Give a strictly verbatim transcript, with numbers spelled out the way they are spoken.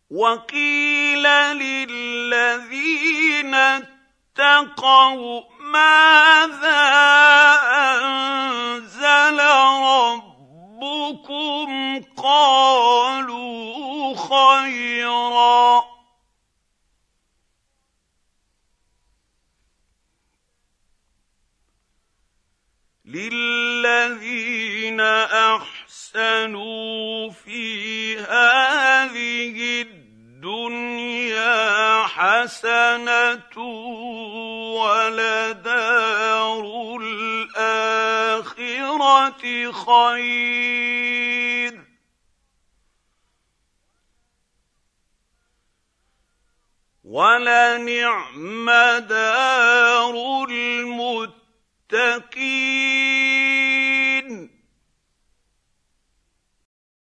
وقيل للذين اتقوا ماذا أنزل ربكم قالوا خيرا للذين أحسنوا في هذه الدنيا حسنة ولدار الآخرة خير وَلَنِعْمَ دَارُ